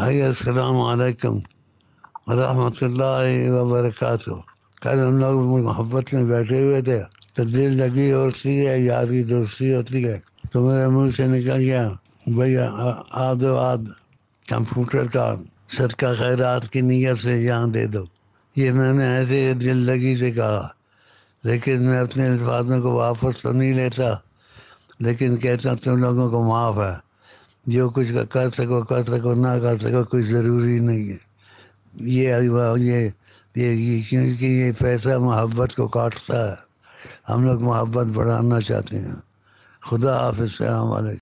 भाई अस्सलाम वालेकुम रहमतुल्लाहि व बरकातहू। कल हम लोग मोहब्बत में बैठे हुए थे तो दिल लगी होती है, यारी दोस्ती होती है, तो मेरे मुंह से निकल गया भैया आदो आद कंप्यूटर का सदका खैरात की नीयत से जान दे दो। ये मैंने ऐसे दिल लगी से कहा, लेकिन मैं अपने अल्फाजों को वापस तो नहीं लेता, लेकिन कहता तुम लोगों को माफ़ है, जो कुछ कर सको ना कर सको कोई ज़रूरी नहीं है। ये क्योंकि ये पैसा मोहब्बत को काटता है, हम लोग मोहब्बत बढ़ाना चाहते हैं। खुदा हाफिज़, अस्सलाम वालेकुम।